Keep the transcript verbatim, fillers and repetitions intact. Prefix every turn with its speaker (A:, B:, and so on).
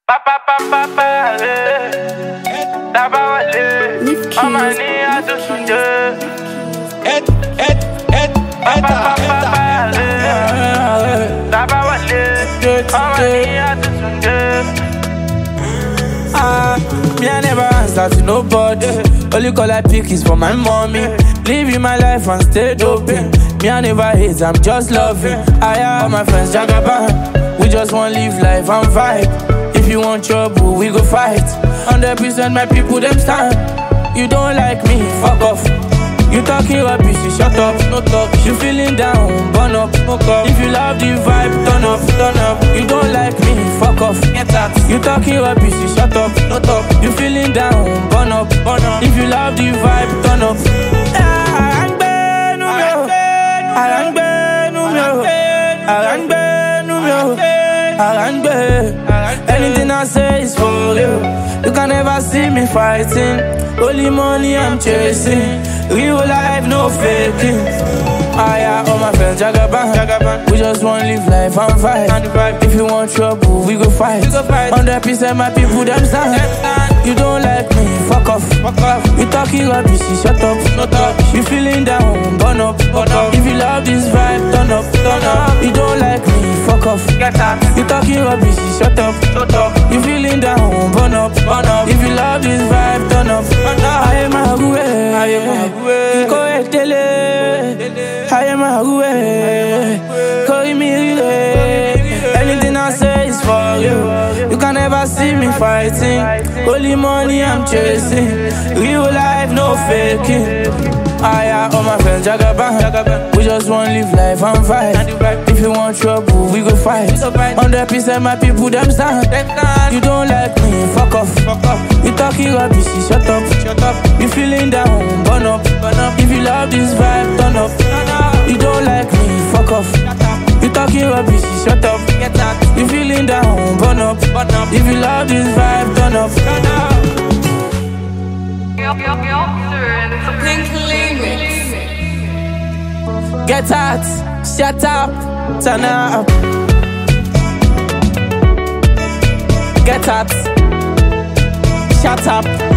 A: Papa papa papa, taba wale, mama ni atusunde.
B: Et et et
A: Papa papa papa, taba wale, mama ni atusunde.
B: Ah, me I never answer to nobody. Only call I pick is for my mommy. Living my life and stay doping. Me I never hate, I'm just loving. I have all my friends Jagaban. We just want live life and vibe. If you want trouble, we go fight. Hundred percent my people them stand. You don't like me, fuck off. You talking rubbish, you shut up, no talk. You feeling down, burn up, fuck up. If you love the vibe, turn up, turn up. You don't like me, fuck off, get that. You talking rubbish, you shut up, no talk. You feeling down, burn up, burn up. If you love the vibe, turn up. Arangbe numero, Arangbe numero, Arangbe numero, Arangbe. Anything I say is for you. You can never see me fighting. Only money I'm chasing. Real life, no faking. I have all my friends Jagaban. Jagaban. We just want live life and vibe. If you want trouble, we go fight. Hundred percent my people them stand. You don't like me, fuck off. Fuck off. You talking rubbish, shut up. No talk. You feeling down, burn up. Burn up. If you love this vibe, turn up, turn up. You don't like me, fuck off. Get that. You talking rubbish, shut up. Shut up. You feeling down, burn up, burn up. If you love this vibe, turn up. I am a way, I am a way. Go ahead, tele. I am a way. Call me anything I say is for you. You can never see me fighting. Only money I'm chasing. Real life, no faking. I have all my friends Jagaban. We just want live life and vibe. If you want trouble, we go fight. Hundred percent my people them stand. You don't like me, fuck off. You talking rubbish, shut up. You feeling down, burn up. If you love this vibe, turn up. You don't like me, fuck off. You talking rubbish, shut up. You feeling down, burn up. If you love this vibe, turn up. Get out, shut up, turn up. Get out, shut up.